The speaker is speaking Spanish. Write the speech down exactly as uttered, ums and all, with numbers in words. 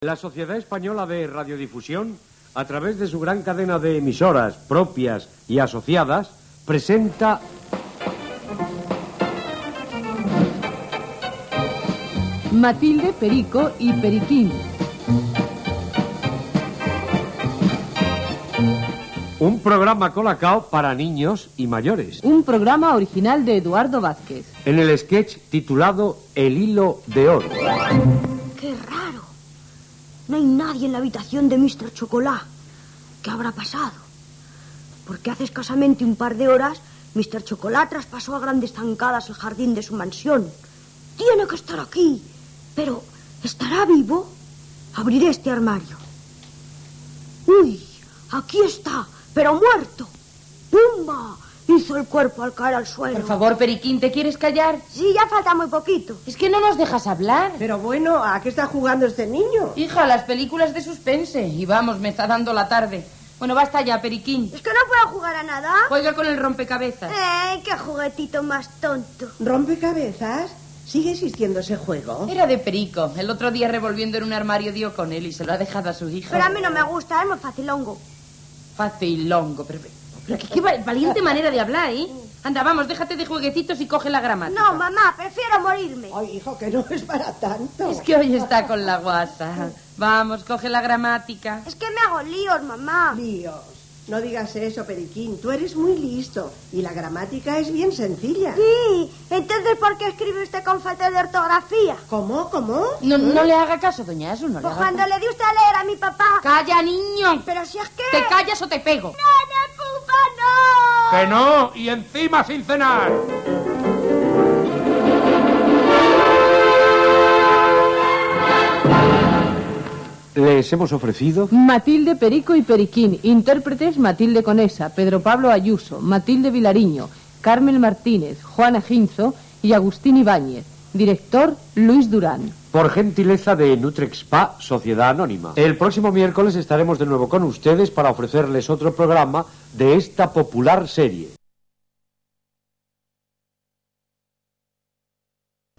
La Sociedad Española de Radiodifusión, a través de su gran cadena de emisoras propias y asociadas, presenta Matilde, Perico y Periquín. un programa colacao para niños y mayores. Un programa original de Eduardo Vázquez. En el sketch titulado El hilo de oro. ¡Qué raro! No hay nadie en la habitación de mister Chocolá. ¿Qué habrá pasado? Porque hace escasamente un par de horas mister Chocolá traspasó a grandes zancadas el jardín de su mansión. Tiene que estar aquí. Pero, ¿estará vivo? Abriré este armario. ¡Uy! Aquí está, pero muerto. ¡Pumba! Hizo el cuerpo al caer al suelo. Por favor, Periquín, ¿te quieres callar? Sí, ya falta muy poquito. Es que no nos dejas hablar. Pero bueno, ¿a qué está jugando este niño? Hija, las películas de suspense. Y vamos, me está dando la tarde. Bueno, basta ya, Periquín. ¿Es que no puedo jugar a nada? Juega con el rompecabezas. ¡Eh, qué juguetito más tonto! ¿Rompecabezas? ¿Sigue existiendo ese juego? Era de Perico. El otro día revolviendo en un armario dio con él y se lo ha dejado a su hija. Pero a mí no me gusta, es muy facilongo. Facilongo, pero... Pero qué, qué valiente manera de hablar, ¿eh? Anda, vamos, déjate de jueguecitos y coge la gramática. No, mamá, prefiero morirme. Ay, hijo, que no es para tanto. Es que hoy está con la guasa. Vamos, coge la gramática. Es que me hago líos, mamá. Líos. No digas eso, Periquín. Tú eres muy listo. Y la gramática es bien sencilla. Sí, entonces ¿por qué escribe usted con falta de ortografía? ¿Cómo? ¿Cómo? No, no le haga caso, doña Asu, no le Pues haga cuando caso. le di usted a leer a mi papá... ¡Calla, niño! Pero si es que... ¡Te callas o te pego! ¡No, no, pupa, no! ¡Que no! ¡Y encima sin cenar! Les hemos ofrecido Matilde, Perico y Periquín. Intérpretes: Matilde Conesa, Pedro Pablo Ayuso, Matilde Vilariño, Carmen Martínez, Juana Ginzo y Agustín Ibáñez. Director: Luis Durán. por gentileza de Nutrexpa, Sociedad Anónima. El próximo miércoles estaremos de nuevo con ustedes para ofrecerles otro programa de esta popular serie.